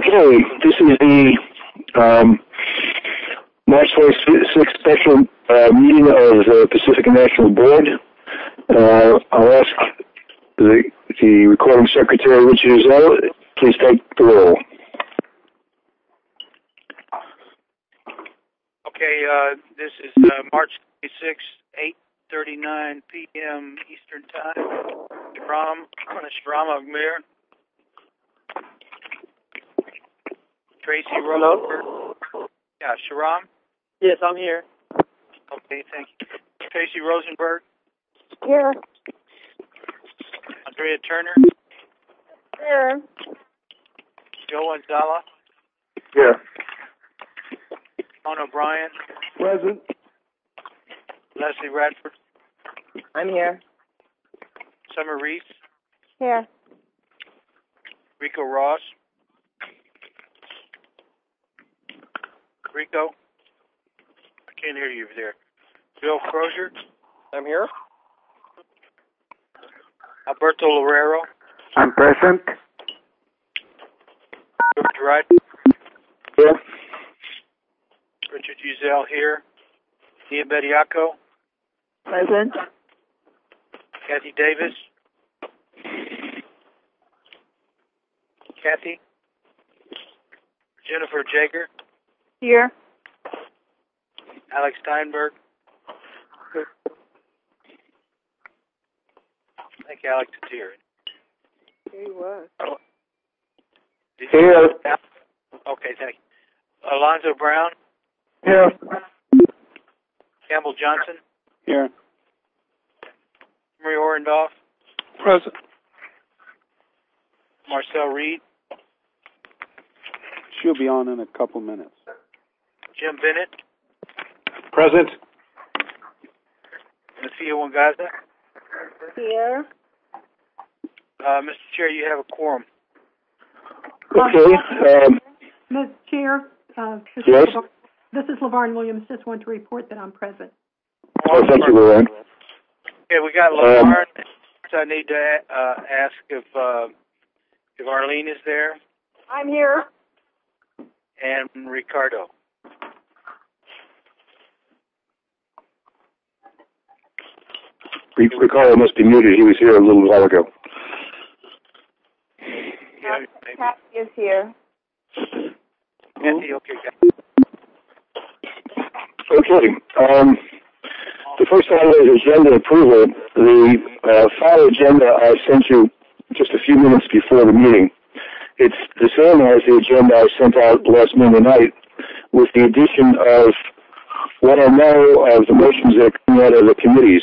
Okay, this is the March 26th special meeting of the Pacific National Board. I'll ask the recording secretary, Richard Zell, please take the roll. Okay, this is March 26th, 8:39 p.m. Eastern Time. Shahram Agmir. Tracy Rosenberg. Yeah, Shahram? Yes, I'm here. Okay, thank you. Tracy Rosenberg. Here. Andrea Turner. Here. Joe Anzala. Here. Sean O'Brien. Present. Leslie Radford. I'm here. Summer Reese. Here. Rico Ross. Rico. I can't hear you over there. Bill Crozier. I'm here. Alberto Lorero. I'm present. George Wright. Here. Richard Uzel here. Nia Bediaco. Present. Kathy Davis. Kathy. Jennifer Jager. Here. Alex Steinberg. I think Alex is here. Here he was. Here. Okay, thank you. Alonzo Brown. Here. Campbell Johnson. Here. Marie Orendorff. Present. Marcel Reed. She'll be on in a couple minutes. Jim Bennett. Present. Nathia Wangaza. Here. Mr. Chair, you have a quorum. Okay. Ms. Chair, Yes. This is LaVarn Williams. Just want to report that I'm present. Oh, thank you, Lauren. Okay, we got LaVarn. I need to ask if Arlene is there, I'm here. and Ricardo. Ricardo must be muted. He was here a little while ago. Yeah, maybe. Kathy is here. Kathy, okay. Okay. The first item is agenda approval. The file agenda I sent you just a few minutes before the meeting. It's the same as the agenda I sent out last Monday night, with the addition of what I know of the motions that are coming out of the committees.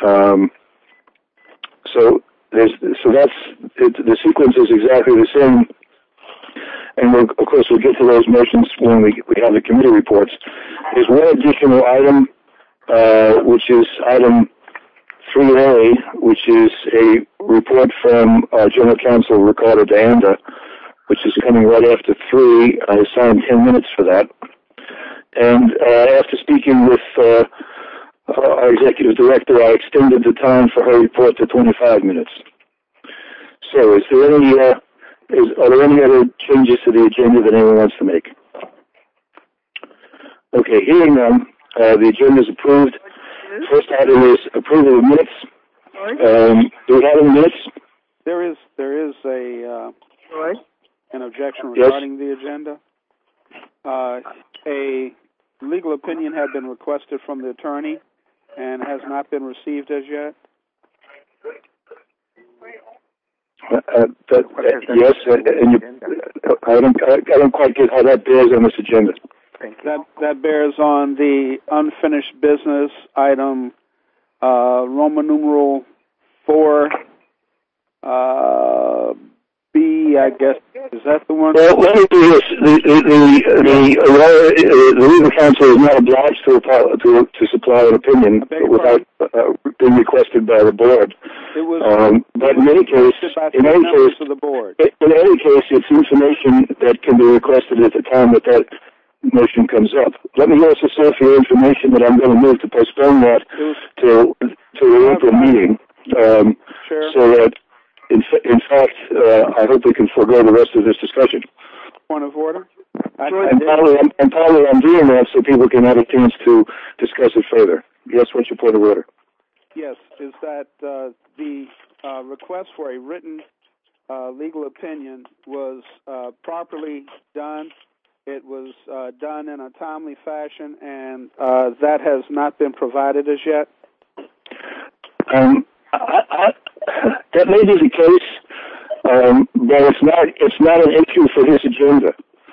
The sequence is exactly the same, and of course we'll get to those motions when we have the committee reports. There's one additional item, which is item 3A, which is a report from General Counsel Ricardo D'Anda, which is coming right after 3. I assigned 10 minutes for that. And after speaking with our executive director, I extended the time for her report to 25 minutes. So, are there any other changes to the agenda that anyone wants to make? Okay, hearing none, the agenda is approved. First item is approval of minutes. Do we have any minutes? There is an objection Yes. regarding the agenda. A legal opinion had been requested from the attorney and has not been received as yet. Yes, and I don't quite get how that bears on this agenda. That bears on the unfinished business item, Roman numeral 4, B, I guess. Is that the one? Well, let me do this. The legal counsel is not obliged to supply an opinion without being requested by the board. It was, but in any case, of the board. It's information that can be requested at the time that motion comes up. Let me also say for your information that I'm going to move to postpone that to the April meeting, Sure. so that in fact I hope we can forego the rest of this discussion. Point of And partly I'm doing that so people can have a chance to discuss it further. Yes, what's your point of order? Yes, is that the request for a written legal opinion was properly done. It was done in a timely fashion, and that has not been provided as yet. That may be the case, but it's not an issue for this agenda.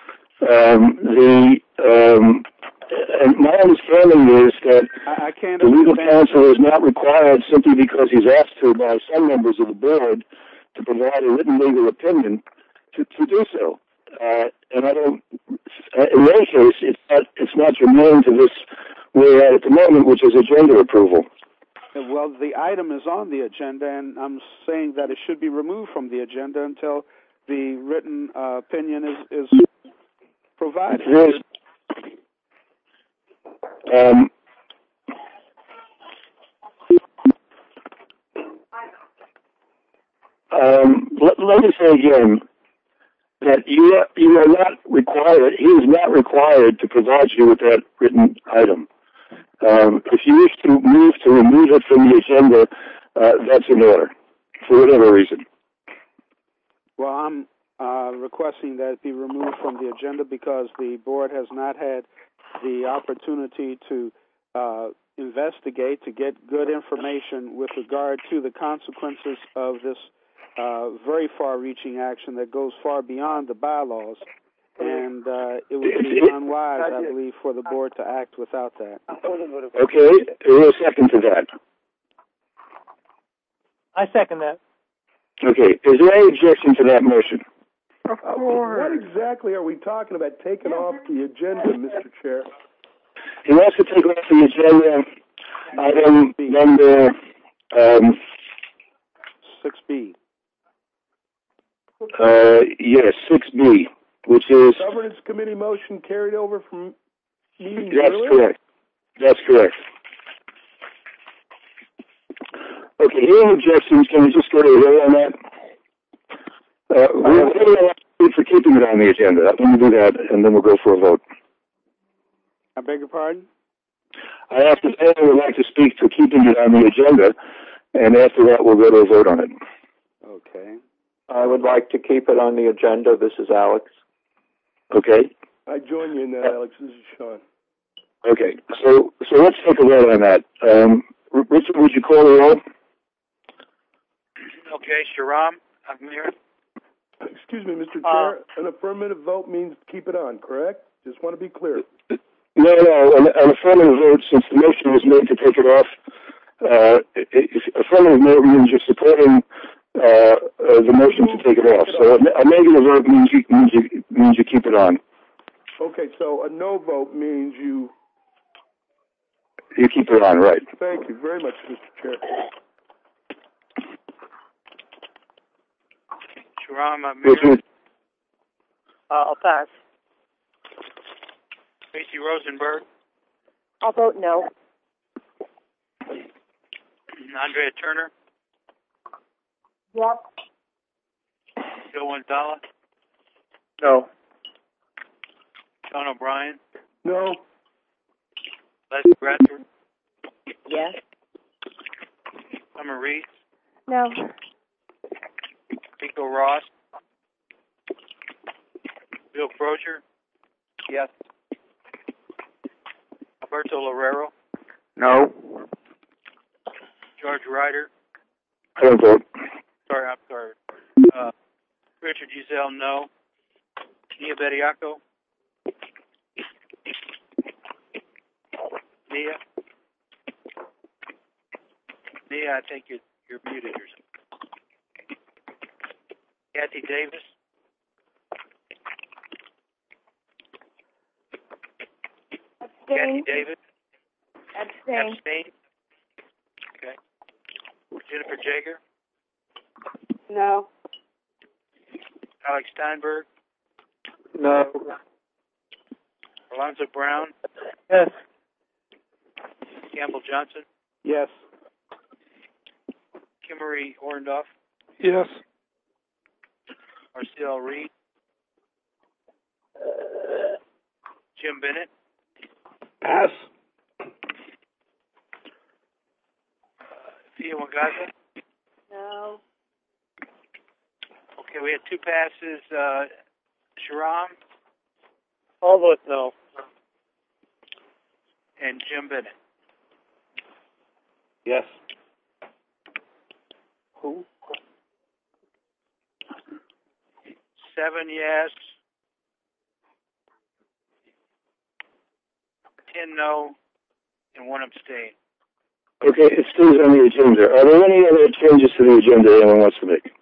And my understanding is that the legal counsel is not required simply because he's asked to by some members of the board to provide a written legal opinion to do so. And I don't. In any case, it's not germane to this we're at the moment, which is agenda approval. Well, the item is on the agenda, and I'm saying that it should be removed from the agenda until the written opinion is provided. Let me say again that you are not required. He is not required to provide you with that written item. If you wish to remove it from the agenda, that's in order, for whatever reason. Well, I'm requesting that it be removed from the agenda because the board has not had the opportunity to investigate, to get good information with regard to the consequences of this very far-reaching action that goes far beyond the bylaws. And it would be unwise, I believe, for the board to act without that. Okay, we'll second to that. I second that. Okay, is there any objection to that motion? Of course. What exactly are we talking about taking off the agenda, Mr. Chair? He wants to take off the agenda item number 6B. Yes, 6B, which is... Governance Committee motion carried over from meetings That's earlier? correct. That's correct. Okay, hearing objections, can we just go to a vote on that? We're going for keeping it on the agenda. Let me do that, and then we'll go for a vote. I beg your pardon? I asked if anyone would like to speak to keeping it on the agenda, and after that, we'll go to a vote on it. Okay. I would like to keep it on the agenda. This is Alex. Okay. I join you in that, Alex. This is Sean. Okay. So let's take a vote on that. Richard, would you call the roll? Okay, Sharam, I'm here. Excuse me, Mr. Chair. An affirmative vote means keep it on, correct? Just want to be clear. No. An affirmative vote, since the motion was made to take it off, affirmative vote means you're supporting the motion to take it off. So a negative vote means you keep it on. Okay, so a no vote means you keep it on, right? Thank you very much, Mr. Chair. Sharam, I'm here. I'll pass. Tracy Rosenberg. I'll vote no. Andrea Turner. Yep. Joe Gonzalez. No. Sean O'Brien. No. Leslie Bradford. Yes. Summer Reese. No. Rico Ross. Bill Crozier. Yes. Alberto Lorero. No. George Ryder. I don't vote. I'm sorry. Richard Giselle, no. Nia Bediaco. Nia, I think you're muted or something. Kathy Davis. Kathy Davis. Abstain. Okay. Jennifer Jager. No. Alex Steinberg. No. Alonzo Brown. Yes. Campbell Johnson. Yes. Kimmery Orndorff. Yes. Marcel Reed. Jim Bennett. Pass. Thea Wagaza. No. Okay, we had 2 passes. Sharam I'll vote no. and Jim Bennett. Yes. Who? 7 yes. 10 no, and 1 abstain. Okay, it stays on the agenda. Are there any other changes to the agenda anyone wants to make?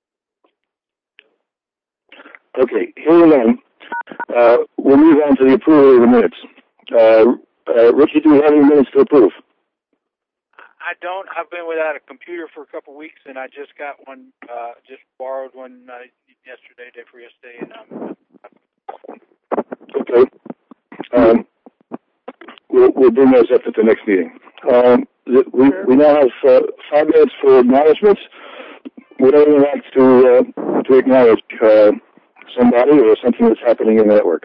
Okay, hearing none, we'll move on to the approval of the minutes. Ricky, do we have any minutes to approve? I don't. I've been without a computer for a couple of weeks, and I just got one, just borrowed one yesterday, day for yesterday, and Okay. We'll bring those up at the next meeting. We now have 5 minutes for acknowledgements. Would anyone like to acknowledge somebody or something that's happening in the network?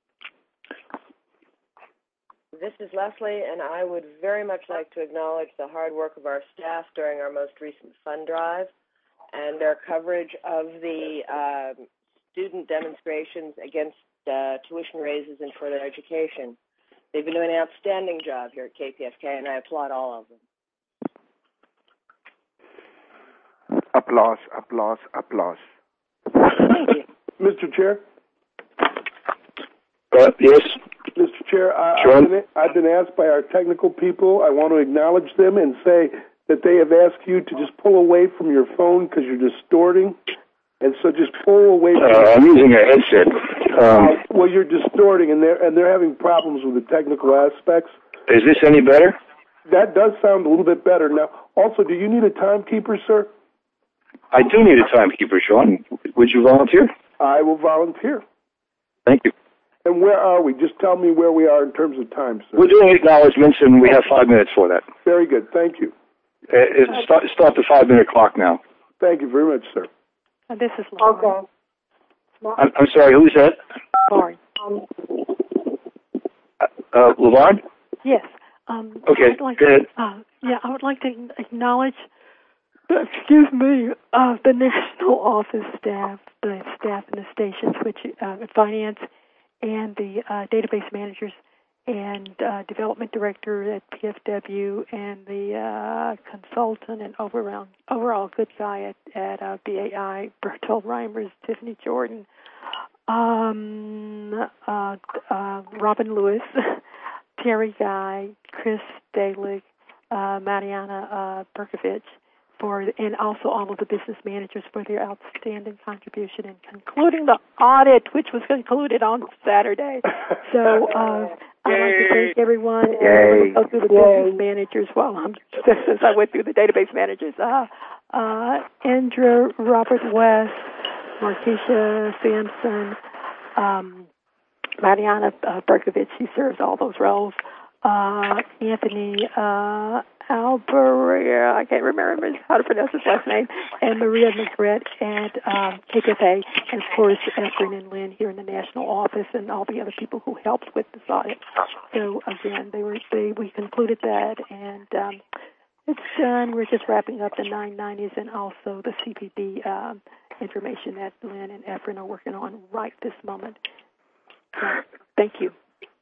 This is Leslie, and I would very much like to acknowledge the hard work of our staff during our most recent fund drive and their coverage of the student demonstrations against tuition raises in further education. They've been doing an outstanding job here at KPFK, and I applaud all of them. Applause, applause, applause. Thank you. Mr. Chair? Yes? Mr. Chair, Sure. I've been asked by our technical people, I want to acknowledge them and say that they have asked you to just pull away from your phone because you're distorting. And so just pull away from I'm using a headset. well, you're distorting, and they're having problems with the technical aspects. Is this any better? That does sound a little bit better. Now, also, do you need a timekeeper, sir? I do need a timekeeper, Sean. Would you volunteer? I will volunteer. Thank you. And where are we? Just tell me where we are in terms of time, sir. We're doing acknowledgments, and we have 5 minutes for that. Very good. Thank you. Start the 5-minute clock now. Thank you very much, sir. This is Lauren. Okay. I'm sorry, who's that? Lauren. LeVar? Yes. Okay, go ahead. I would like to acknowledge, the national office staff, the staff in the stations, which finance and the database managers and development director at PFW and the consultant and overall good guy at BAI, Bertold Reimers, Tiffany Jordan, Robin Lewis, Terry Guy, Chris Dalig, Mariana Berkovich, and also all of the business managers for their outstanding contribution in concluding the audit, which was concluded on Saturday. So I'd like to thank everyone. And I'm going to go through the business managers since I went through the database managers. Andrew, Robert West, Markeisha Sampson, Mariana Berkovich, she serves all those roles. Anthony Alberia, I can't remember how to pronounce his last name, and Maria Magret at KPFA, and of course Efren and Lynn here in the national office, and all the other people who helped with this audit. So again, we concluded that, and it's done. We're just wrapping up the 990s and also the CPD information that Lynn and Efren are working on right this moment. So, thank you.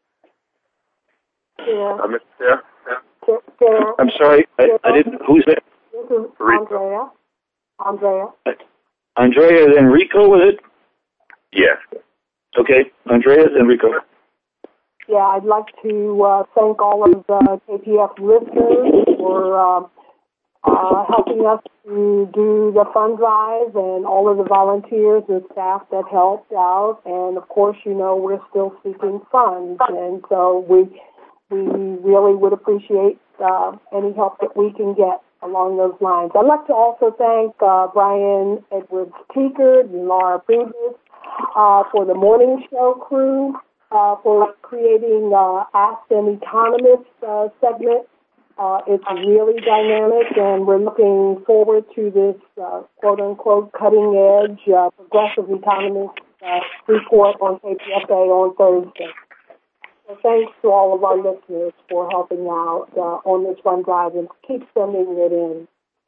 Yeah. Mr. Chair? I'm sorry, I didn't. Who's that? This is Andrea. Andrea and Enrico, was it? Yeah. Okay, Andrea and Enrico. Yeah, I'd like to thank all of the KPF listeners for helping us to do the fund drive and all of the volunteers and staff that helped out. And, of course, we're still seeking funds. And so we really would appreciate any help that we can get along those lines. I'd like to also thank Brian Edwards-Teekert and Laura Bridges for the morning show crew for creating Ask an Economist segment. It's really dynamic, and we're looking forward to this quote-unquote cutting-edge progressive economist report on KPFA on Thursday. So thanks to all of our listeners for helping out on this fund drive, and keep sending it in.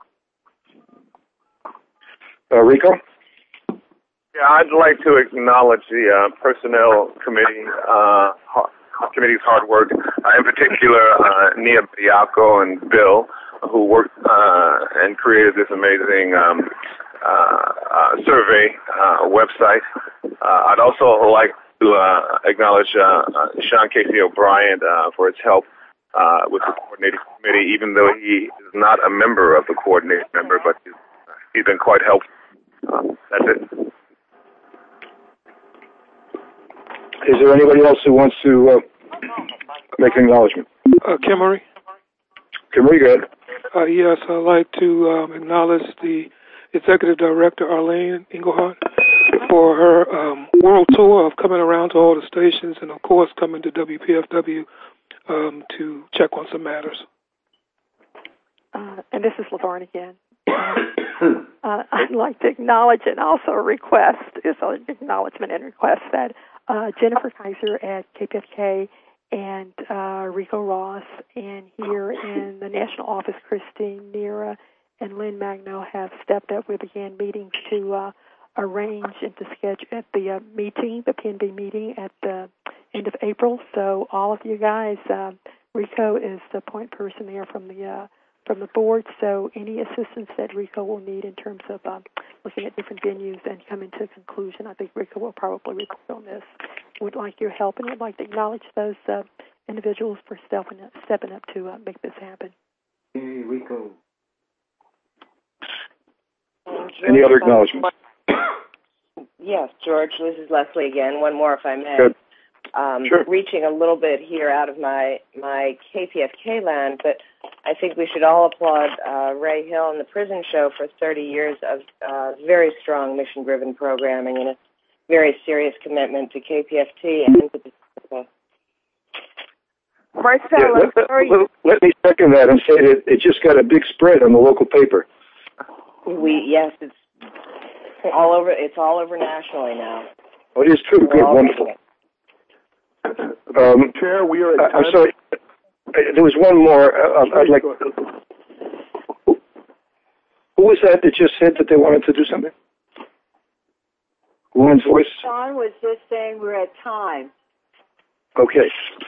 Rico? Yeah, I'd like to acknowledge the Personnel Committee's hard work, in particular Nia Biaco and Bill, who worked and created this amazing survey website. I'd also like to acknowledge Sean Casey O'Brien for his help with the coordinating committee, even though he is not a member of the coordinating member, but he's been quite helpful. That's it. Is there anybody else who wants to make an acknowledgement? Kim Murray. Kim Murray, go ahead. Yes, I'd like to acknowledge the Executive Director, Arlene Engelhardt, for her world tour of coming around to all the stations and, of course, coming to WPFW to check on some matters. And this is Laverne again. I'd like to acknowledge and also request, it's an acknowledgement and request that Jennifer Kaiser at KPFK and Rico Ross, and here in the national office, Christine Nera and Lynn Magno have stepped up. We began meetings to arrange and to schedule at the meeting, the PNB meeting at the end of April. So all of you guys, Rico is the point person there from the board. So any assistance that Rico will need in terms of looking at different venues and coming to a conclusion, I think Rico will probably report on this. Would like your help, and would like to acknowledge those individuals for stepping up to make this happen. Hey, Rico. Any other acknowledgments? Yes, George, this is Leslie again. One more, if I may. Good. Sure. Reaching a little bit here out of my KPFK land, but I think we should all applaud Ray Hill and the Prison Show for 30 years of very strong mission-driven programming and a very serious commitment to KPFT and to the Marcella, let me second that and say that it just got a big spread on the local paper. Yes, it's all over. It's all over nationally now. Oh, it is true. Good, wonderful. Chair, we are at time. I'm sorry. There was one more. I'd like. Who was that just said that they wanted to do something? Woman's voice. Sean was just saying we're at time. Okay.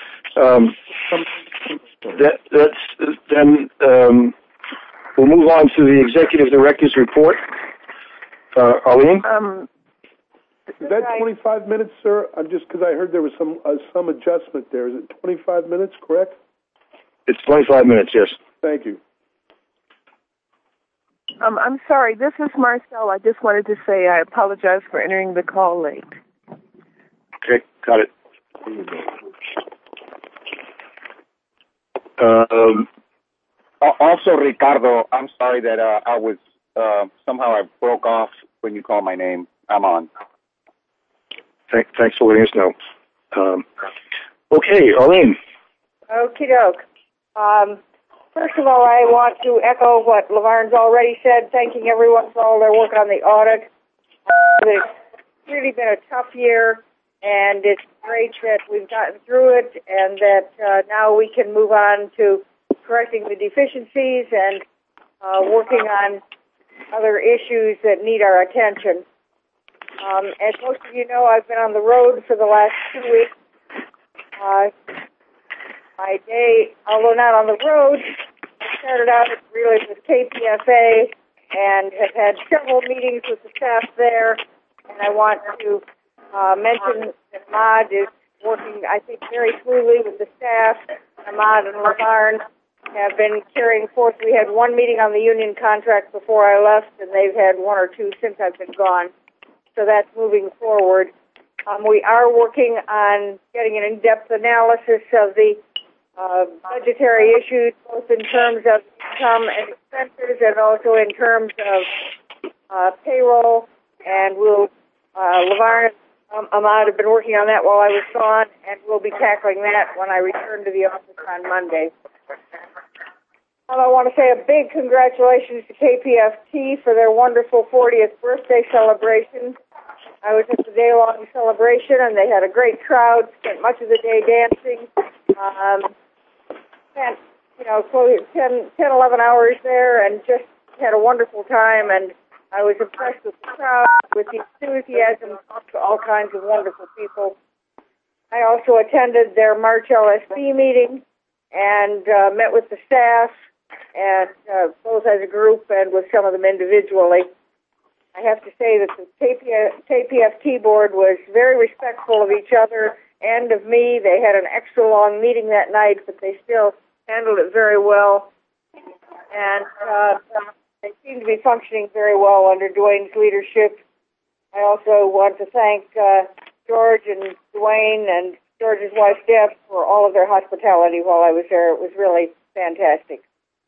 Then we'll move on to the Executive Director's report. Arlene? Is that 25 minutes, sir? I'm just because I heard there was some adjustment there. Is it 25 minutes, correct? It's 25 minutes, yes. Thank you. I'm sorry. This is Marcel. I just wanted to say I apologize for entering the call late. Okay, got it. Also, Ricardo, I'm sorry that I was somehow I broke off when you called my name. I'm on. Thanks for letting us know. Okay, Arlene. Okie doke. First of all, I want to echo what Lavarne's already said, thanking everyone for all their work on the audit. It's really been a tough year, and it's great that we've gotten through it and that now we can move on to correcting the deficiencies and working on other issues that need our attention. As most of you know, I've been on the road for the last 2 weeks. My day, although not on the road, I started out really with KPFA and have had several meetings with the staff there. And I want to mention that Ahmad is working, I think, very smoothly with the staff. Ahmad and Lavarne have been carrying forth. We had one meeting on the union contract before I left, and they've had one or two since I've been gone. So that's moving forward. We are working on getting an in-depth analysis of the budgetary issues, both in terms of income and expenses and also in terms of payroll. And Lavarne and Ahmad have been working on that while I was gone, and we'll be tackling that when I return to the office on Monday. I want to say a big congratulations to KPFT for their wonderful 40th birthday celebration. I was at the day-long celebration, and they had a great crowd, spent much of the day dancing, spent, 10, 11 hours there, and just had a wonderful time, and I was impressed with the crowd, with the enthusiasm, all kinds of wonderful people. I also attended their March LSP meeting and met with the staff, and both as a group and with some of them individually. I have to say that the KPFT board was very respectful of each other and of me. They had an extra long meeting that night, but they still handled it very well. And they seem to be functioning very well under Dwayne's leadership. I also want to thank George and Dwayne and George's wife, Deb, for all of their hospitality while I was there. It was really fantastic.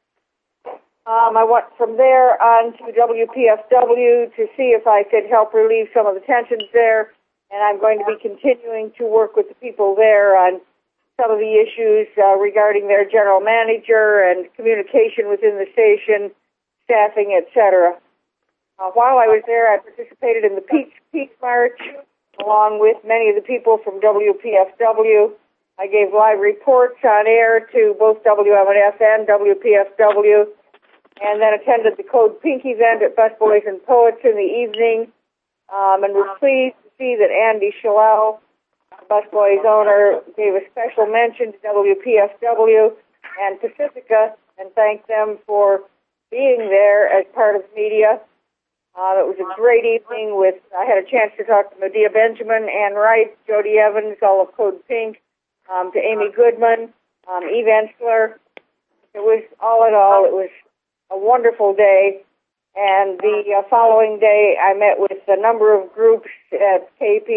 I went from there on to WPFW to see if I could help relieve some of the tensions there, and I'm going to be continuing to work with the people there on some of the issues regarding their general manager and communication within the station, staffing, etc. While I was there, I participated in the Peace March along with many of the people from WPFW. I gave live reports on air to both WMNF and WPFW, and then attended the Code Pink event at Busboys and Poets in the evening, and was pleased to see that Andy Shalal, Busboys owner, gave a special mention to WPFW and Pacifica and thanked them for being there as part of the media. It was a great evening I had a chance to talk to Medea Benjamin, Ann Wright, Jody Evans, all of Code Pink, to Amy Goodman, Eve Ensler. It was, all in all, it was a wonderful day. And the following day, I met with a number of groups at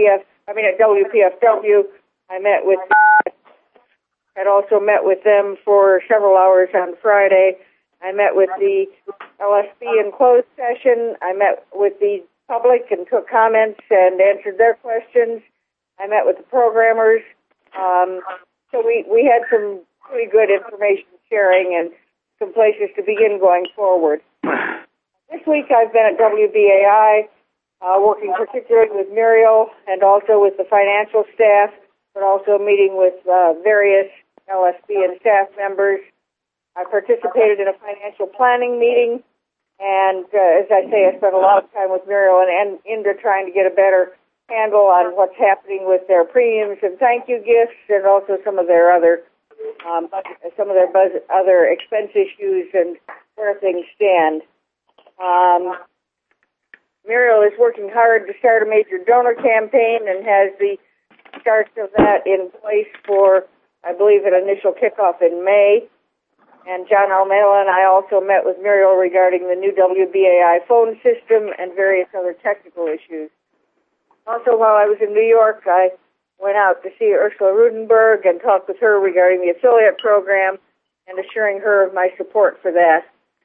WPFW. I met with, had also met with them for several hours on Friday. I met with the LSP in closed session. I met with the public and took comments and answered their questions. I met with the programmers. So we had some pretty good information sharing and some places to begin going forward. This week I've been at WBAI, working particularly with Muriel and also with the financial staff, but also meeting with various LSP and staff members. I participated in a financial planning meeting, and as I say, I spent a lot of time with Muriel and Indra trying to get a better handle on what's happening with their premiums and thank you gifts, and also some of their other other expense issues and where things stand. Muriel is working hard to start a major donor campaign and has the starts of that in place for, I believe, an initial kickoff in May. And John Almela and I also met with Muriel regarding the new WBAI phone system and various other technical issues. Also, while I was in New York, I went out to see Ursula Rudenberg and talked with her regarding the affiliate program and assuring her of my support for that.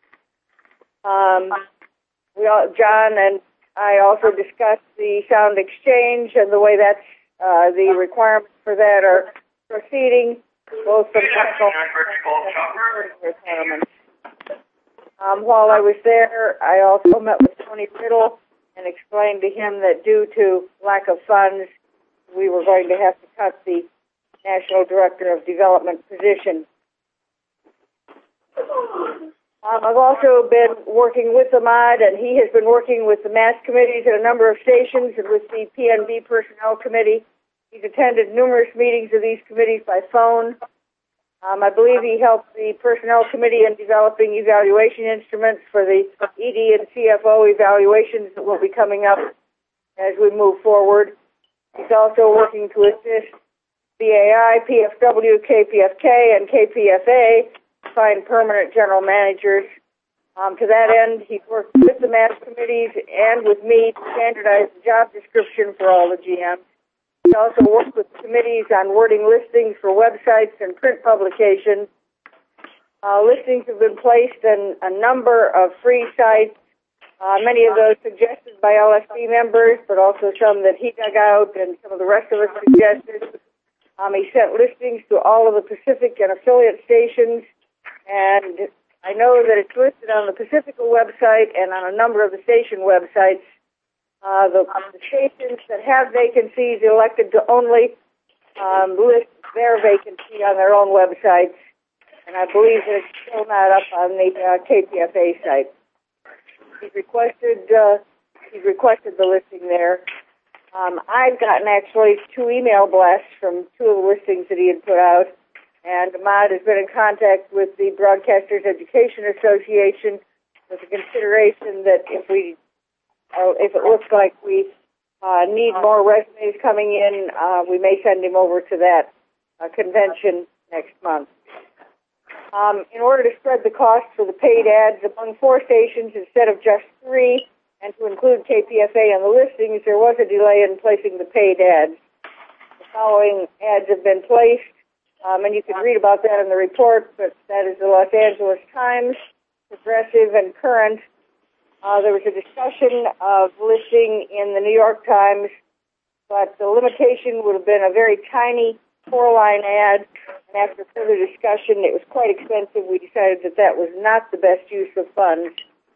John and I also discussed the sound exchange and the way that's the requirements for that are proceeding, both from requirements. While I was there, I also met with Tony Riddle and explained to him that due to lack of funds, we were going to have to cut the National Director of Development position. I've also been working with Ahmad, and he has been working with the mass committees at a number of stations and with the PNB Personnel Committee. He's attended numerous meetings of these committees by phone. I believe he helped the Personnel Committee in developing evaluation instruments for the ED and CFO evaluations that will be coming up as we move forward. He's also working to assist BAI, PFW, KPFK, and KPFA to find permanent general managers. To that end, he's worked with the mass committees and with me to standardize the job description for all the GMs. He also worked with committees on wording listings for websites and print publications. Listings have been placed in a number of free sites, many of those suggested by LSP members, but also some that he dug out and some of the rest of us suggested. He sent listings to all of the Pacific and affiliate stations, and I know that it's listed on the Pacifica website and on a number of the station websites. the stations that have vacancies elected to only list their vacancy on their own websites, and I believe that it's still not up on the KPFA site. He's requested the listing there. I've gotten actually 2 email blasts from 2 of the listings that he had put out, and Ahmad has been in contact with the Broadcasters Education Association with the consideration that if it looks like we need more resumes coming in, we may send him over to that convention next month. In order to spread the cost for the paid ads among 4 stations instead of just 3, and to include KPFA on the listings, there was a delay in placing the paid ads. The following ads have been placed, and you can read about that in the report, but that is the Los Angeles Times, Progressive, and Current. There was a discussion of listing in the New York Times, but the limitation would have been a very tiny 4-line ad, and after further discussion, it was quite expensive. We decided that that was not the best use of funds.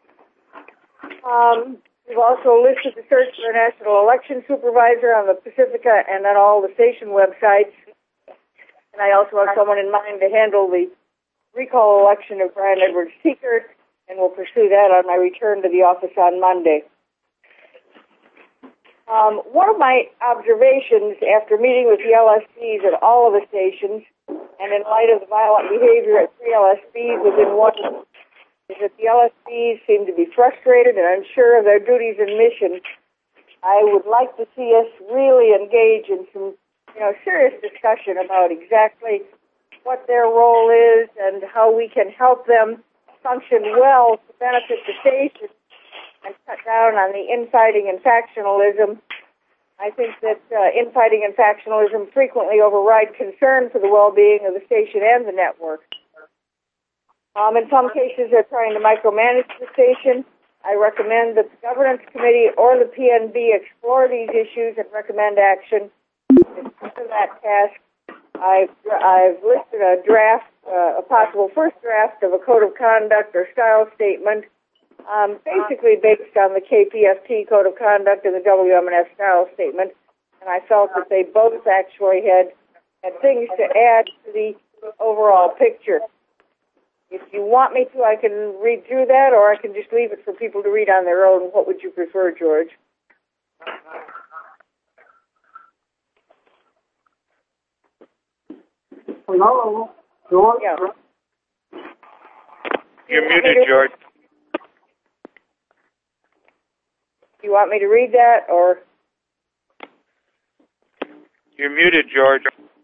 We've also listed the search for a national election supervisor on the Pacifica and on all the station websites. And I also have someone in mind to handle the recall election of Brian Edwards Seeker, and we'll pursue that on my return to the office on Monday. One of my observations after meeting with the LSPs at all of the stations, and in light of the violent behavior at 3 LSPs within one, is that the LSPs seem to be frustrated and unsure of their duties and mission. I would like to see us really engage in some, serious discussion about exactly what their role is and how we can help them function well to benefit the station and cut down on the infighting and factionalism. I think that infighting and factionalism frequently override concern for the well-being of the station and the network. In some cases, they're trying to micromanage the station. I recommend that the governance committee or the PNB explore these issues and recommend action. For that task, I've listed a draft, a possible first draft of a code of conduct or style statement, basically based on the KPFT code of conduct and the WMNF style statement. And I felt that they both actually had things to add to the overall picture. If you want me to, I can read through that, or I can just leave it for people to read on their own. What would you prefer, George? Hello, George? Yeah. You're muted, George. Do you want me to read that, or? You're muted, George.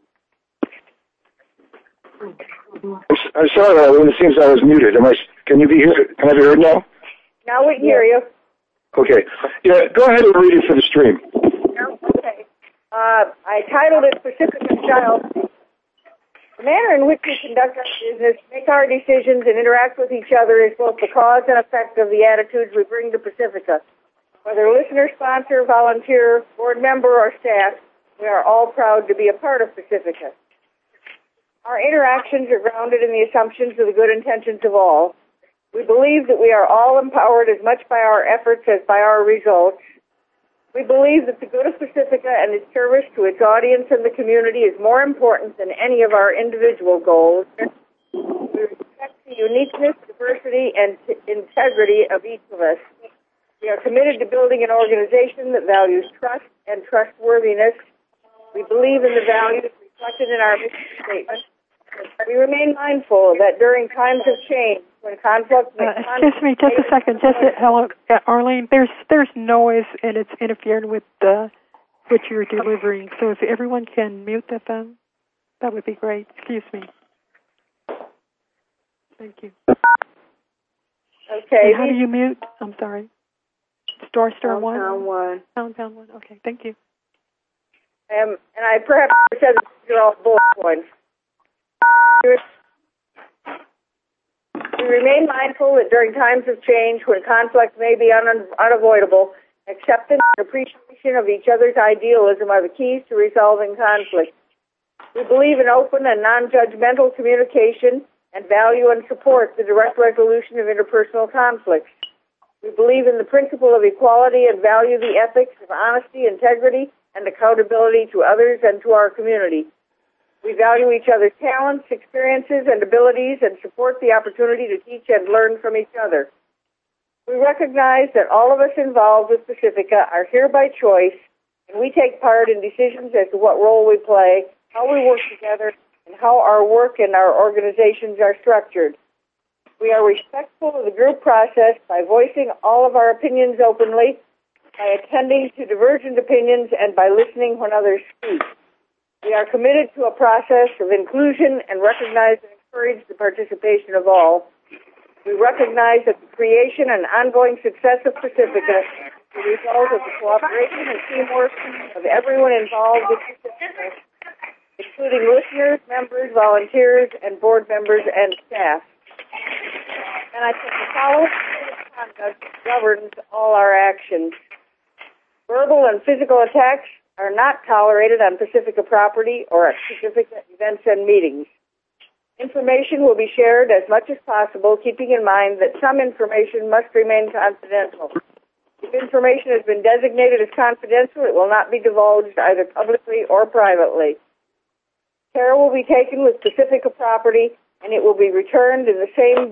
I'm sorry, Eileen. It seems I was muted. Can you be here? Can I be heard now? Now we can hear you. Okay. Yeah, go ahead and read it for the stream. Okay. I titled it Pacifica Style. The manner in which we conduct our business, make our decisions, and interact with each other is both the cause and effect of the attitudes we bring to Pacifica. Whether listener, sponsor, volunteer, board member, or staff, we are all proud to be a part of Pacifica. Our interactions are grounded in the assumptions of the good intentions of all. We believe that we are all empowered as much by our efforts as by our results. We believe that the good of Pacifica and its service to its audience and the community is more important than any of our individual goals. We respect the uniqueness, diversity, and integrity of each of us. We are committed to building an organization that values trust and trustworthiness. We believe in the values reflected in our mission statement. We remain mindful that during times of change, when conflict... Excuse me, just a second. Hello, Arlene. There's noise, and it's interfering with what you're delivering. So if everyone can mute the phone, that would be great. Excuse me. Thank you. Okay. And how do you mute? I'm sorry. Star one? Pound one. Pound one. Okay, thank you. And I perhaps said these are all bullet points. We remain mindful that during times of change, when conflict may be unavoidable, acceptance and appreciation of each other's idealism are the keys to resolving conflict. We believe in open and non-judgmental communication and value and support the direct resolution of interpersonal conflicts. We believe in the principle of equality and value the ethics of honesty, integrity, and accountability to others and to our community. We value each other's talents, experiences, and abilities and support the opportunity to teach and learn from each other. We recognize that all of us involved with Pacifica are here by choice, and we take part in decisions as to what role we play, how we work together, and how our work and our organizations are structured. We are respectful of the group process by voicing all of our opinions openly, by attending to divergent opinions, and by listening when others speak. We are committed to a process of inclusion and recognize and encourage the participation of all. We recognize that the creation and ongoing success of Pacifica is the result of the cooperation and teamwork of everyone involved with Pacifica, including listeners, members, volunteers, and board members and staff. And I think the following code of conduct governs all our actions. Verbal and physical attacks are not tolerated on Pacifica property or at Pacifica events and meetings. Information will be shared as much as possible, keeping in mind that some information must remain confidential. If information has been designated as confidential, it will not be divulged either publicly or privately. Care will be taken with Pacifica property, and it will be returned in the same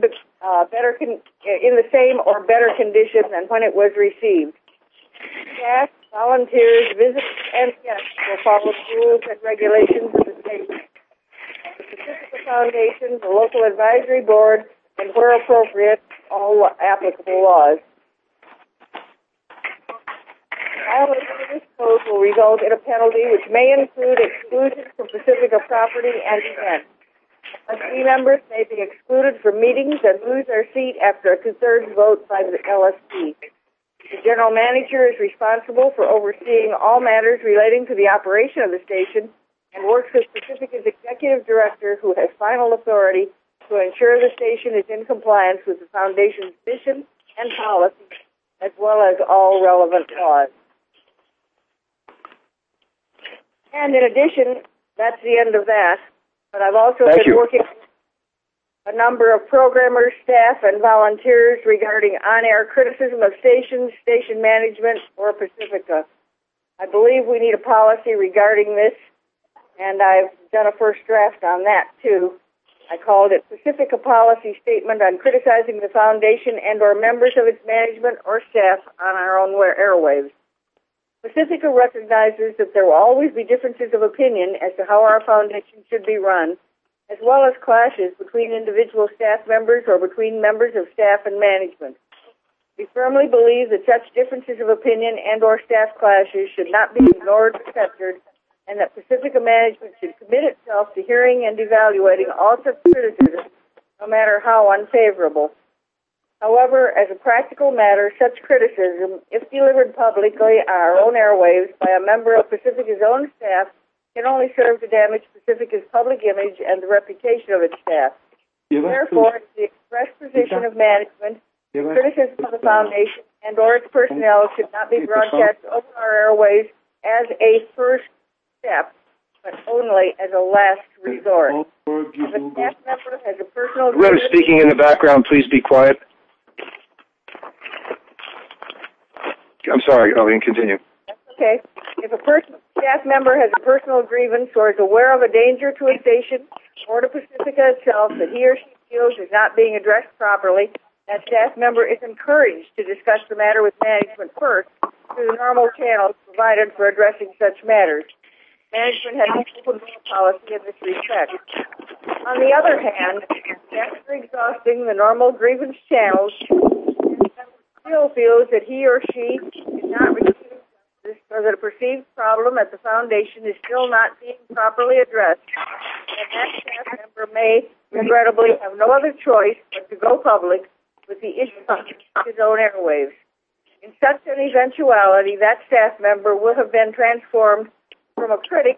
or better condition than when it was received. Staff, volunteers, visitors, and guests will follow the rules and regulations of the station. The Pacifica Foundation, the local advisory board, and where appropriate, all applicable laws. Violation of this code will result in a penalty which may include exclusion from Pacifica property and events. LSP members may be excluded from meetings and lose their seat after a two-thirds vote by the LSP. The general manager is responsible for overseeing all matters relating to the operation of the station and works with Pacifica's executive director, who has final authority to ensure the station is in compliance with the Foundation's mission and policy, as well as all relevant laws. And in addition, that's the end of that, but I've also been working with a number of programmers, staff, and volunteers regarding on-air criticism of stations, station management, or Pacifica. I believe we need a policy regarding this, and I've done a first draft on that, too. I called it Pacifica Policy Statement on Criticizing the Foundation and or members of its management or staff on our own airwaves. Pacifica recognizes that there will always be differences of opinion as to how our foundation should be run, as well as clashes between individual staff members or between members of staff and management. We firmly believe that such differences of opinion and or staff clashes should not be ignored or censored, and that Pacifica management should commit itself to hearing and evaluating all such criticism, no matter how unfavorable. However, as a practical matter, such criticism, if delivered publicly on our own airwaves by a member of Pacifica's own staff, can only serve to damage Pacifica's public image and the reputation of its staff. Therefore, it's the express position of management, criticism of the Foundation and or its personnel should not be broadcast over our airways as a first step, but only as a last resort. If a staff member has a personal... Whoever's speaking in the background, please be quiet. I'm sorry, Arlene, continue. That's okay. If a staff member has a personal grievance or is aware of a danger to a station or to Pacifica itself that he or she feels is not being addressed properly, that staff member is encouraged to discuss the matter with management first through the normal channels provided for addressing such matters. Management has an open door policy in this respect. On the other hand, after exhausting the normal grievance channels, still feels that he or she is not receiving justice or that a perceived problem at the Foundation is still not being properly addressed, and that staff member may regrettably have no other choice but to go public with the issue on his own airwaves. In such an eventuality, that staff member will have been transformed from a critic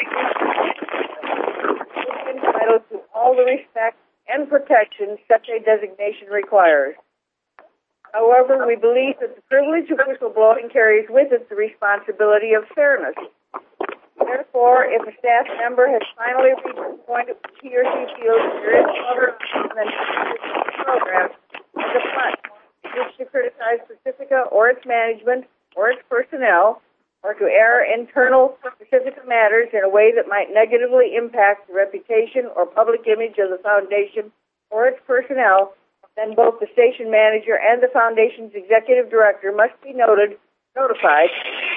entitled to all the respect and protection such a designation requires. However, we believe that the privilege of whistleblowing carries with it the responsibility of fairness. Therefore, if a staff member has finally reached the point at which he or she feels there is other than the program as a platform in which to to criticize Pacifica or its management or its personnel, or to air internal Pacifica matters in a way that might negatively impact the reputation or public image of the Foundation or its personnel, then both the station manager and the Foundation's executive director must be notified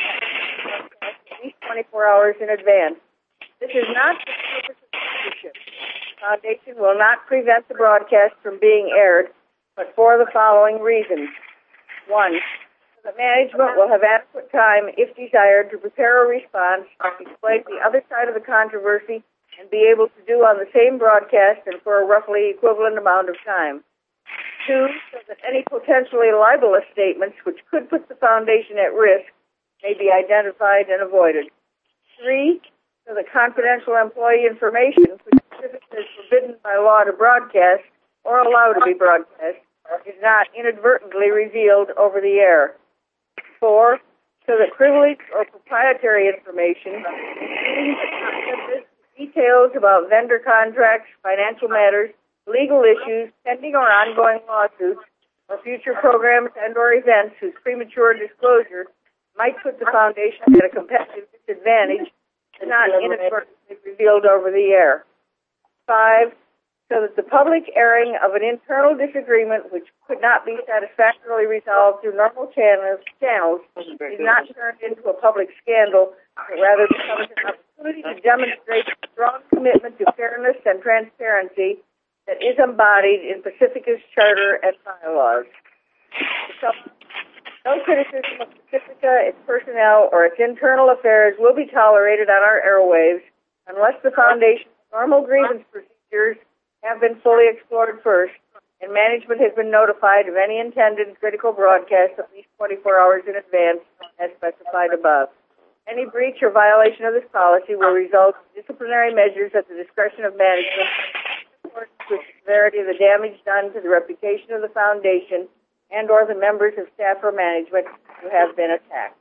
at least 24 hours in advance. This is not the purpose of censorship. The Foundation will not prevent the broadcast from being aired, but for the following reasons. 1, the management will have adequate time, if desired, to prepare a response, explain the other side of the controversy, and be able to do on the same broadcast and for a roughly equivalent amount of time. 2, so that any potentially libelous statements which could put the Foundation at risk may be identified and avoided. 3, so that confidential employee information, which specifically is forbidden by law to broadcast or allowed to be broadcast, is not inadvertently revealed over the air. 4, so that privileged or proprietary information, including but not limited to details about vendor contracts, financial matters, legal issues, pending or ongoing lawsuits, or future programs and or events whose premature disclosure might put the Foundation at a competitive disadvantage, is not inadvertently revealed over the air. 5, so that the public airing of an internal disagreement which could not be satisfactorily resolved through normal channels is not turned into a public scandal, but rather becomes an opportunity to demonstrate a strong commitment to fairness and transparency that is embodied in Pacifica's charter and bylaws. So, no criticism of Pacifica, its personnel, or its internal affairs will be tolerated on our airwaves unless the Foundation's normal grievance procedures have been fully explored first, and management has been notified of any intended critical broadcast at least 24 hours in advance, as specified above. Any breach or violation of this policy will result in disciplinary measures at the discretion of management in accordance with the severity of the damage done to the reputation of the Foundation and or the members of staff or management who have been attacked.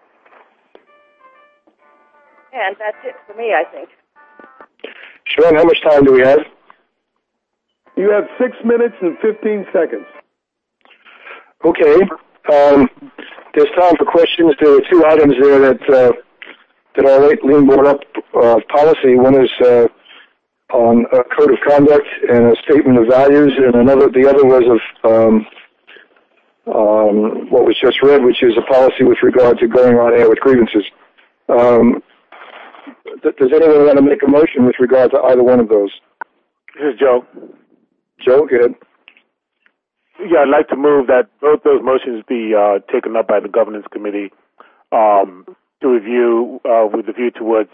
And that's it for me, I think. Sean, how much time do we have? You have 6 minutes and 15 seconds. Okay. There's time for questions. There are 2 items there that Arlene brought up policy. One is on a code of conduct and a statement of values, and the other was of what was just read, which is a policy with regard to going on air with grievances. Does anyone want to make a motion with regard to either one of those? This is Joe. Joe, go ahead. Yeah, I'd like to move that both those motions be taken up by the Governance Committee to review with a view towards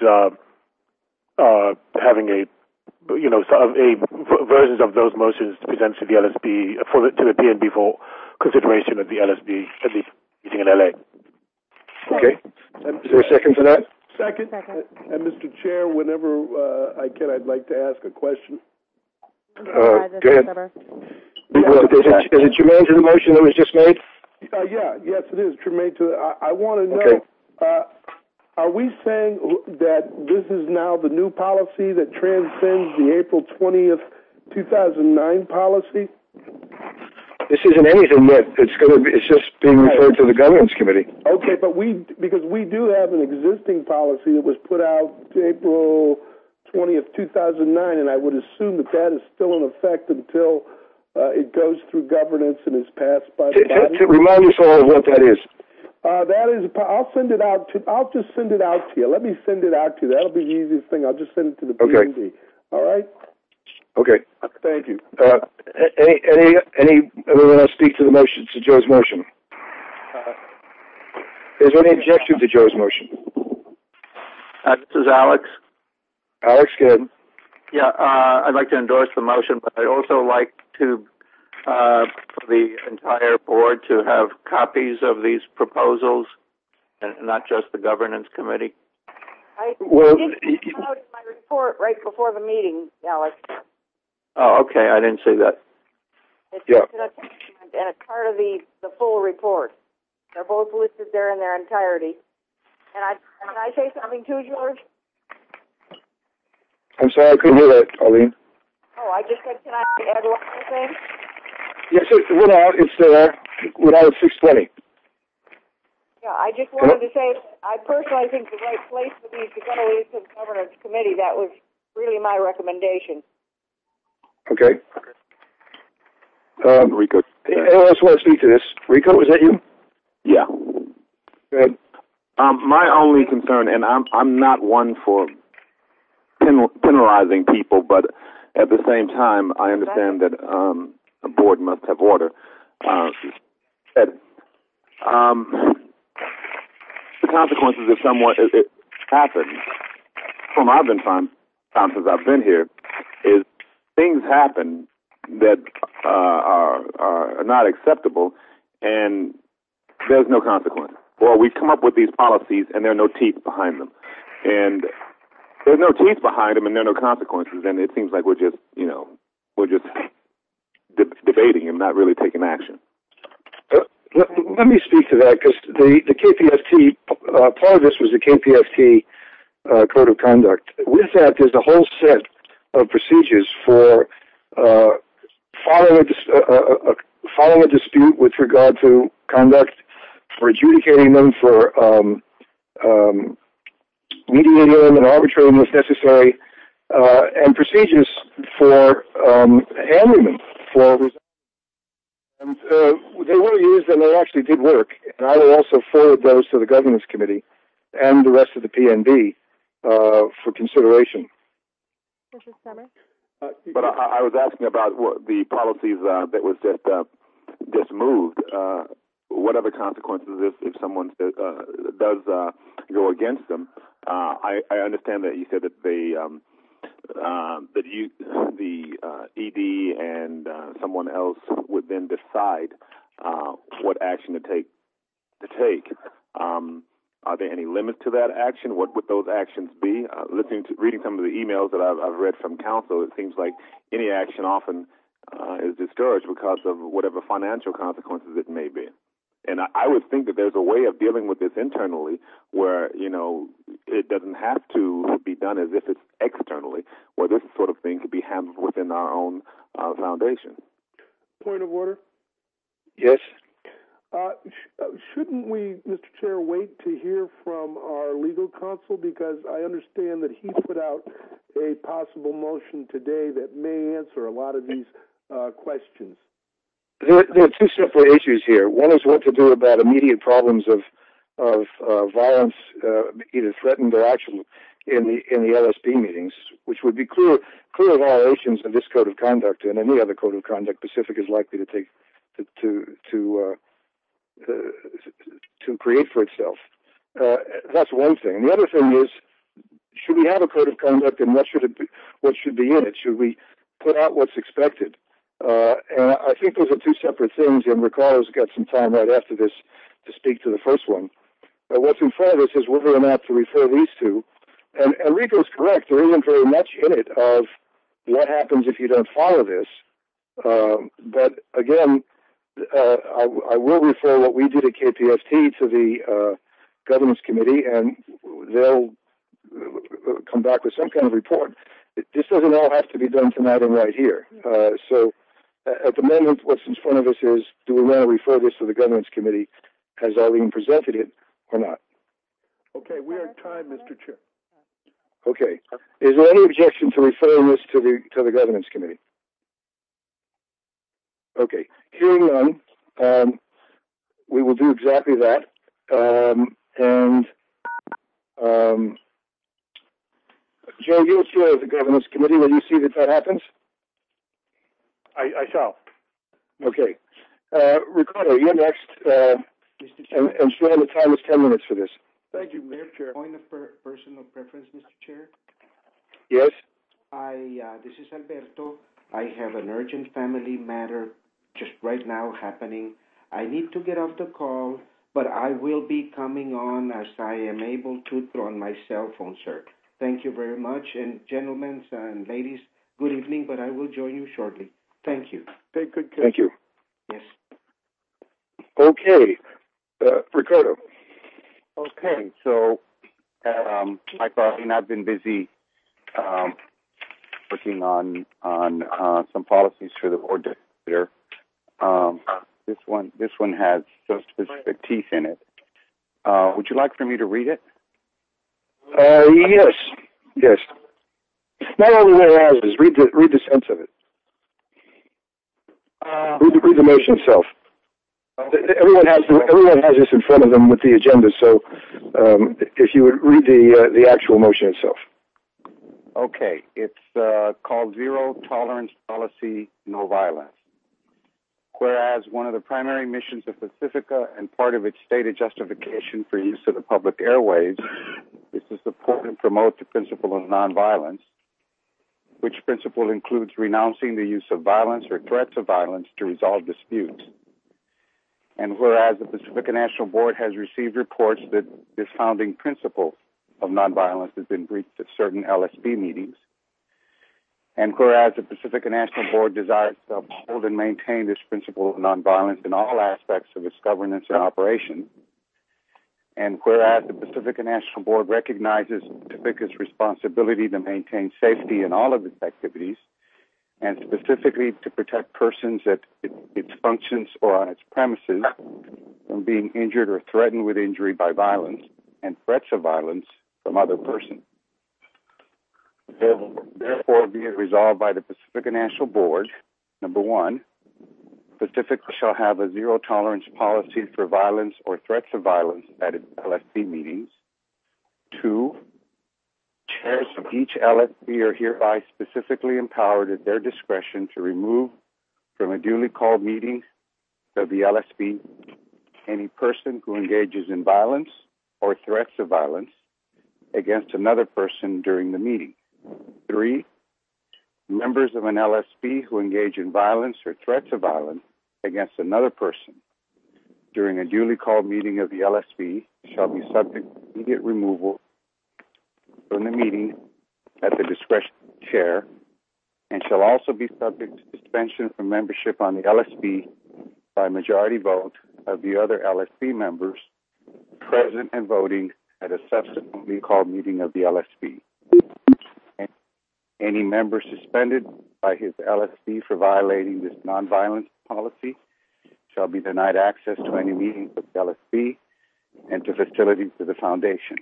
having versions of those motions presented to the LSB to the PNB for consideration at the LSB at the meeting in LA. Okay. Is there a second to that? Second. And Mr. Chair, whenever I can, I'd like to ask a question. Go ahead. Is it germane to the motion that was just made? Yes, it is germane to. I want to know. Okay. Are we saying that this is now the new policy that transcends the April 20th, 2009 policy? This isn't anything yet. It's just being referred to the Governance Committee. Okay, but because we do have an existing policy that was put out April 20th, 2009, and I would assume that is still in effect until it goes through governance and is passed by the body. To remind us all of what that is. That is, I'll just send it out to you. Let me send it out to you. That'll be the easiest thing. I'll just send it to the PND. Okay. All right? Okay. Thank you. Anyone else speak to the motion, to Joe's motion? Is there any objection to Joe's motion? This is Alex. Alex, go ahead. Yeah, I'd like to endorse the motion, but I'd also like to, for the entire board to have copies of these proposals, and not just the Governance Committee. I did put out in my report right before the meeting, Alex. Oh, okay. I didn't see that. It's an attachment, and it's part of the full report. They're both listed there in their entirety. And can I say something too, George? I'm sorry, I couldn't hear that, Arlene. Oh, I just said, can I add one more thing? Yes, it's there. we're now at 6:20. Yeah, I just wanted to say, I personally think the right place for these to go is to the governance committee. That was really my recommendation. Okay. Rico. Anyone else want to speak to this? Rico, is that you? Yeah. Go ahead. My only concern, and I'm not one for penalizing people, but at the same time, I understand that a board must have order. The consequences if it happens, from I've been found since I've been here, is things happen that are not acceptable, and there's no consequence. Or we come up with these policies, and there are no teeth behind them. And there's no teeth behind them, and there are no consequences. And it seems like we're just debating and not really taking action. Let me speak to that, because the KPFT, part of this was the KPFT Code of Conduct. With that, there's a whole set of procedures for following a dispute with regard to conduct, for adjudicating them, for mediating them and arbitrating if necessary, and procedures for handling them. And they were used, and they actually did work. And I will also forward those to the Governance Committee and the rest of the PNB for consideration. Mrs. Summer? But I was asking about the policies that was just moved. What other consequences if someone does go against them? I understand that you said that the ED and someone else would then decide what action to take. Are there any limits to that action? What would those actions be? Reading some of the emails that I've read from counsel, it seems like any action often is discouraged because of whatever financial consequences it may be. And I would think that there's a way of dealing with this internally where, it doesn't have to be done as if it's externally, where this sort of thing could be handled within our own foundation. Point of order? Yes. Shouldn't we, Mr. Chair, wait to hear from our legal counsel? Because I understand that he put out a possible motion today that may answer a lot of these questions. There are two separate issues here. One is what to do about immediate problems of violence, either threatened or actual, in the LSP meetings, which would be clear violations of this code of conduct and any other code of conduct Pacific is likely to take to create for itself. That's one thing. The other thing is, should we have a code of conduct, and what should be in it? Should we put out what's expected? And I think those are two separate things, and Ricardo's got some time right after this to speak to the first one. What's in front of us is whether or not to refer these two. And Rico's correct. There isn't very much in it of what happens if you don't follow this. But again, I will refer what we did at KPFT to the Governance Committee, and they'll come back with some kind of report. This doesn't all have to be done tonight and right here. So at the moment, what's in front of us is, do we want to refer this to the Governance Committee? Has Arlene presented it or not? Okay, we are at time, Mr. Chair. Okay. Is there any objection to referring this to the Governance Committee? Okay. Hearing none, we will do exactly that. Joe, you're chair of the Governance Committee. Will you see that happens? I shall. Okay. Ricardo, you're next. And Sean, the time is 10 minutes for this. Thank you, Mr. Chair. Point of personal preference, Mr. Chair. Yes? This is Alberto. I have an urgent family matter just right now happening. I need to get off the call, but I will be coming on as I am able to on my cell phone, sir. Thank you very much. And gentlemen and ladies, good evening, but I will join you shortly. Thank you. Take good care. Thank you. Yes. Okay. Ricardo. Okay, so like Arlene, I've been busy working on some policies for the board director. This one has some specific teeth in it. Would you like for me to read it? Yes. Not all the way around is read the sense of it. Read the motion itself. Everyone has this in front of them with the agenda. So, if you would read the actual motion itself. Okay, it's called Zero Tolerance Policy, No Violence. Whereas one of the primary missions of Pacifica and part of its stated justification for use of the public airwaves is to support and promote the principle of nonviolence, which principle includes renouncing the use of violence or threats of violence to resolve disputes. And whereas the Pacifica National Board has received reports that this founding principle of nonviolence has been breached at certain LSP meetings, and whereas the Pacifica National Board desires to uphold and maintain this principle of nonviolence in all aspects of its governance and operation, and whereas the Pacifica National Board recognizes Pacifica's responsibility to maintain safety in all of its activities, and specifically to protect persons at its functions or on its premises from being injured or threatened with injury by violence and threats of violence from other persons. Therefore, be it resolved by the Pacifica National Board, number one, Pacifica shall have a zero-tolerance policy for violence or threats of violence at its LSP meetings. 2, chairs of each LSP are hereby specifically empowered at their discretion to remove from a duly called meeting of the LSP any person who engages in violence or threats of violence against another person during the meeting. 3, members of an LSP who engage in violence or threats of violence against another person during a duly called meeting of the LSP shall be subject to immediate removal from the meeting at the discretion of the chair and shall also be subject to suspension from membership on the LSP by majority vote of the other LSP members present and voting at a subsequently called meeting of the LSP. Any member suspended by his LSP for violating this nonviolence policy shall be denied access to any meetings of the LSP and to facilities of the Foundation.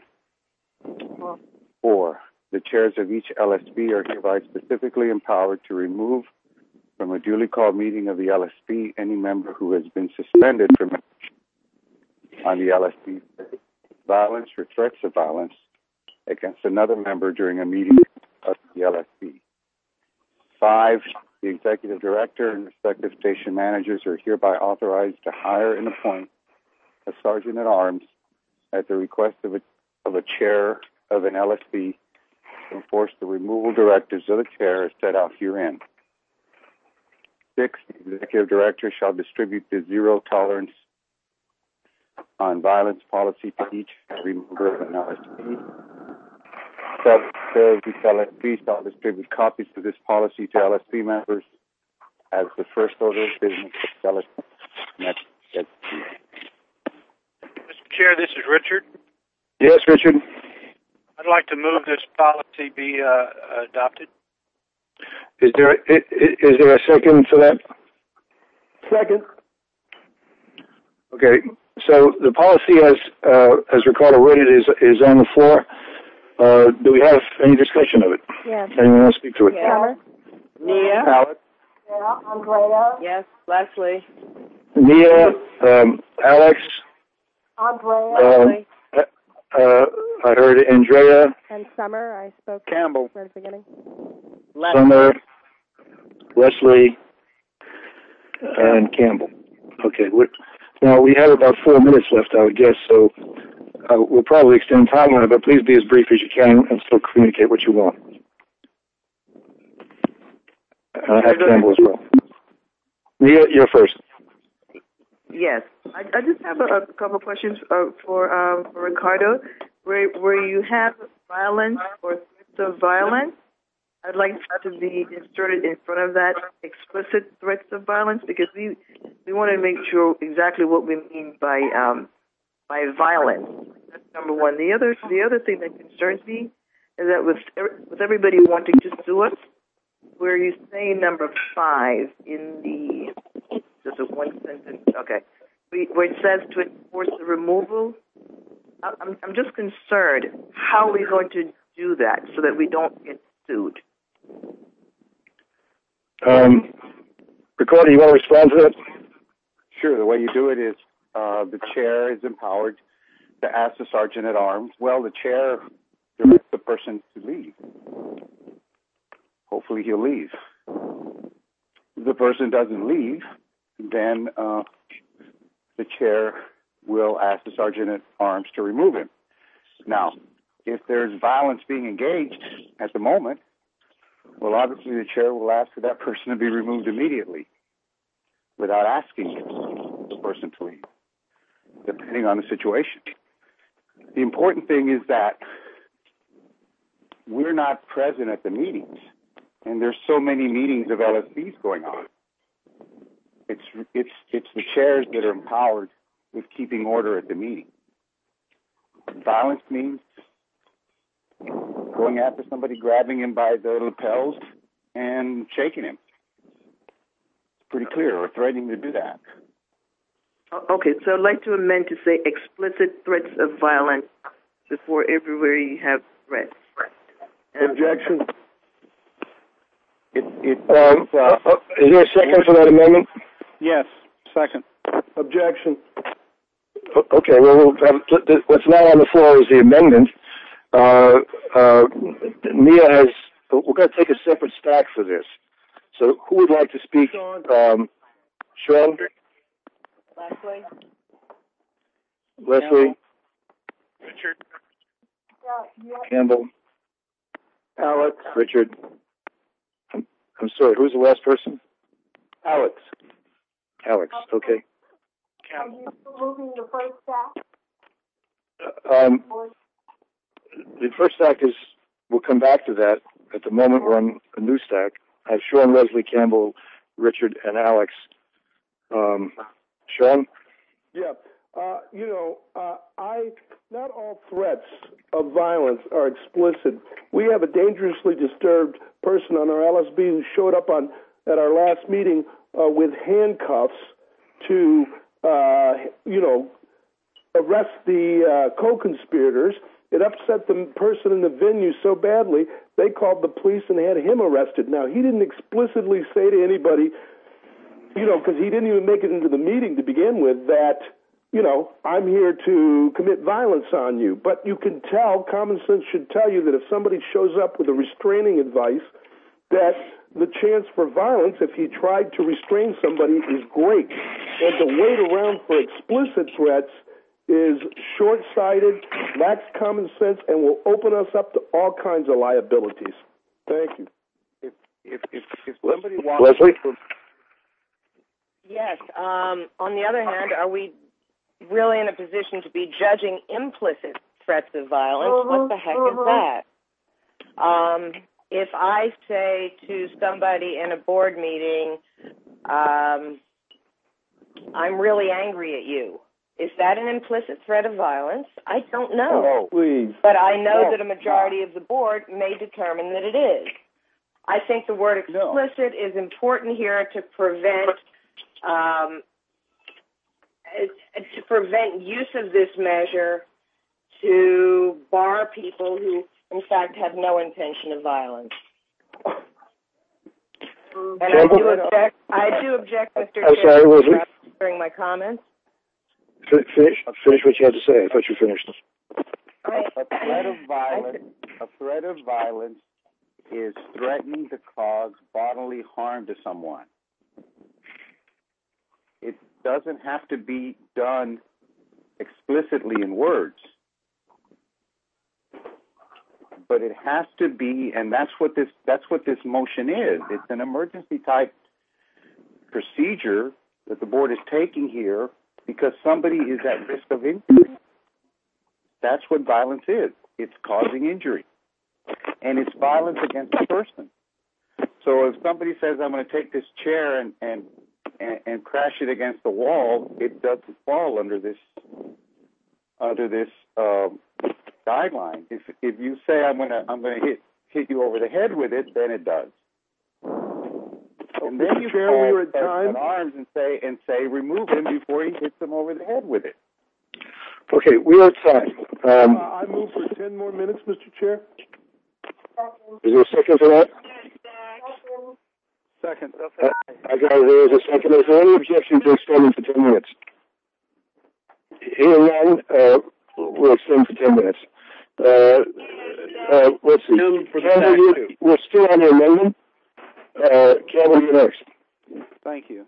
4, the chairs of each LSP are hereby specifically empowered to remove from a duly called meeting of the LSP any member who has been suspended from membership on the LSP for violence or threats of violence against another member during a meeting of the LSP. 5, the executive director and respective station managers are hereby authorized to hire and appoint a sergeant at arms at the request of a chair of an LSP to enforce the removal directives of the chair as set out herein. 6, the executive director shall distribute the zero tolerance on violence policy to each and every member of an LSP. 7, the LSP shall distribute copies of this policy to LSP members as the first order of business of the LSP. Mr. Chair, this is Richard. Yes, Richard. I'd like to move this policy be adopted. Is there a second for that? Second. Okay. So the policy, as Ricardo read it, is on the floor. Do we have any discussion of it? Yes. Anyone want to speak to it? Yes. Nia? Alex? Yeah, Andrea? Yes. Leslie? Nia, Alex? Andrea? I heard Andrea. And Summer, I spoke Campbell. right at the beginning. Summer, Leslie, and Campbell. Okay. Now, we have about 4 minutes left, I would guess, so we'll probably extend time on it, but please be as brief as you can and still communicate what you want. And I have Campbell as well. Nia, you're first. Yes, I just have a couple of questions for Ricardo. Where you have violence or threats of violence, I'd like that to be inserted in front of that explicit threats of violence, because we want to make sure exactly what we mean by violence. That's number one. The other thing that concerns me is that with everybody wanting to sue us, where you say number 5 in the the one sentence. Okay. Where it says to enforce the removal, I'm just concerned. How are we going to do that so that we don't get sued? Ricardo, you want to respond to that? Sure. The way you do it is the chair is empowered to ask the sergeant at arms. Well, the chair directs the person to leave. Hopefully he'll leave. If the person doesn't leave, then the chair will ask the sergeant at arms to remove him. Now, if there's violence being engaged at the moment, well, obviously the chair will ask for that person to be removed immediately without asking the person to leave, depending on the situation. The important thing is that we're not present at the meetings, and there's so many meetings of LSPs going on. It's the chairs that are empowered with keeping order at the meeting. Violence means going after somebody, grabbing him by the lapels and shaking him. It's pretty clear, or threatening to do that. Okay, so I'd like to amend to say explicit threats of violence before everywhere you have threats. Objection. Is there a second for that amendment? Yes, second. Objection. Okay, well, what's now on the floor is the amendment. Mia has, we're going to take a separate stack for this. So who would like to speak? Sean? Leslie? Richard? Campbell? Alex? Richard? I'm sorry, who's the last person? Alex, okay. Are you moving the first stack? The first stack is, we'll come back to that. At the moment, we're on a new stack. I have Sean, Leslie, Campbell, Richard, and Alex. Sean? Yeah. Not all threats of violence are explicit. We have a dangerously disturbed person on our LSB who showed up at our last meeting with handcuffs to, arrest the co-conspirators. It upset the person in the venue so badly, they called the police and had him arrested. Now, he didn't explicitly say to anybody, because he didn't even make it into the meeting to begin with, that, I'm here to commit violence on you. But you can tell, common sense should tell you that if somebody shows up with a restraining advice, that the chance for violence, if he tried to restrain somebody, is great. And to wait around for explicit threats is short-sighted, lacks common sense, and will open us up to all kinds of liabilities. Thank you. If somebody wants Leslie? Yes. On the other hand, are we really in a position to be judging implicit threats of violence? What the heck is that? If I say to somebody in a board meeting, I'm really angry at you, is that an implicit threat of violence? I don't know. Oh, please. But I know that a majority of the board may determine that it is. I think the word explicit is important here to prevent use of this measure to bar people who, in fact, have no intention of violence. And I do object, Mr. Chair, during my comments. Finish what you had to say. I thought you finished. A threat of violence is threatening to cause bodily harm to someone. It doesn't have to be done explicitly in words, but it has to be, and that's what this motion is. It's an emergency type procedure that the board is taking here because somebody is at risk of injury. That's what violence is. It's causing injury, and it's violence against a person. So if somebody says, "I'm going to take this chair and crash it against the wall," it doesn't fall under this guideline. If you say, "I'm going to hit you over the head with it," then it does. And then you Chair, we are at time. Arms and say remove him before he hits him over the head with it. Okay, we are at time. I move for 10 more minutes, Mr. Chair. Is there a second for that? Second. I got it. There is a second. Is there any objection to extending for 10 minutes? Hearing none, we'll extend for 10 minutes. Let's see. Campbell, we're still on the amendment. Campbell, you're next. Thank you.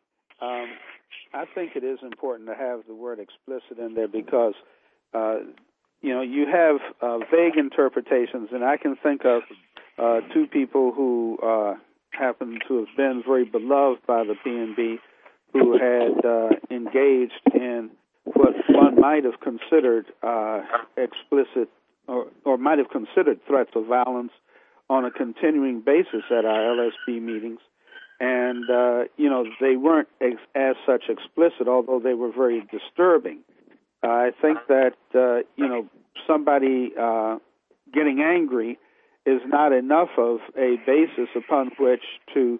I think it is important to have the word explicit in there because, you have vague interpretations, and I can think of two people who happen to have been very beloved by the PNB who had engaged in what one might have considered explicit or might have considered threats of violence on a continuing basis at our LSB meetings. And, they weren't as such explicit, although they were very disturbing. I think that, somebody getting angry is not enough of a basis upon which to,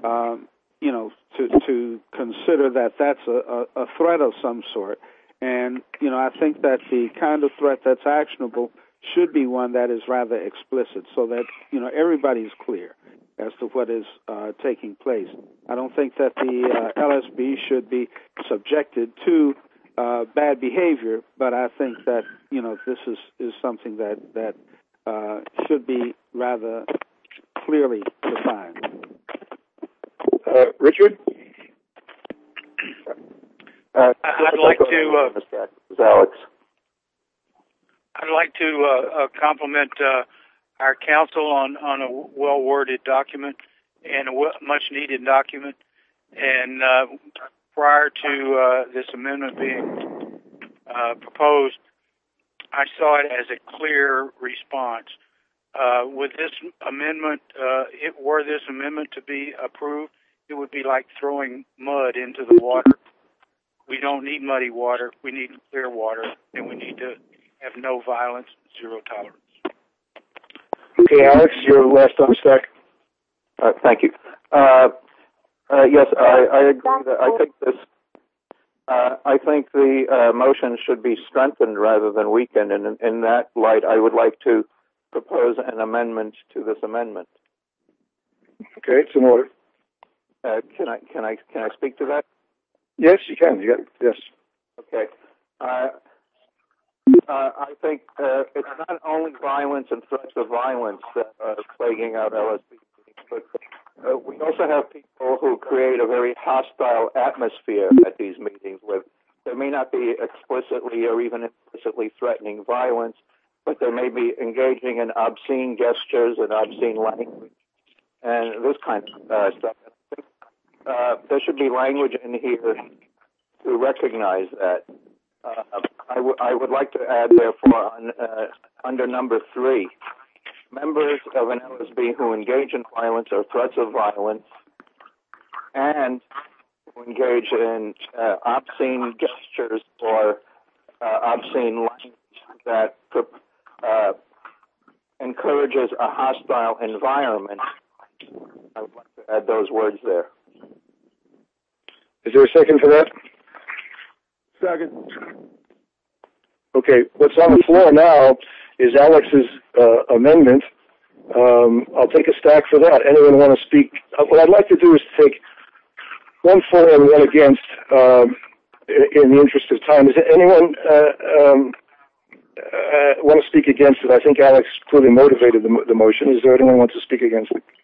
to consider that that's a threat of some sort. And, I think that the kind of threat that's actionable should be one that is rather explicit so that, everybody's clear as to what is taking place. I don't think that the LSB should be subjected to bad behavior, but I think that, this is something that should be rather clearly defined. Richard? I'd like to... Alex. I'd like to compliment our council on a well-worded document and a much-needed document. And prior to this amendment being proposed, I saw it as a clear response. With this amendment, were this amendment to be approved, it would be like throwing mud into the water. We don't need muddy water. We need clear water, and we need to have no violence, zero tolerance. Okay, Alex, you're last on stack. Thank you. Yes, I agree that I think the motion should be strengthened rather than weakened, and in that light, I would like to propose an amendment to this amendment. Okay, it's in order. Can I speak to that? Yes, you can. Yes. Okay. I think it's not only violence and threats of violence that are plaguing out LSB meetings, but we also have people who create a very hostile atmosphere at these meetings where there may not be explicitly or even implicitly threatening violence, but they may be engaging in obscene gestures and obscene language and this kind of stuff. I think there should be language in here to recognize that. I would like to add, therefore, under number 3, members of an LSB who engage in violence or threats of violence and who engage in obscene gestures or obscene language that encourages a hostile environment. I would like to add those words there. Is there a second for that? Second. Okay, what's on the floor now is Alex's amendment. I'll take a stack for that. Anyone want to speak? What I'd like to do is take one for and one against in the interest of time. Does anyone want to speak against it? I think Alex clearly motivated the motion. Is there anyone who wants to speak against it?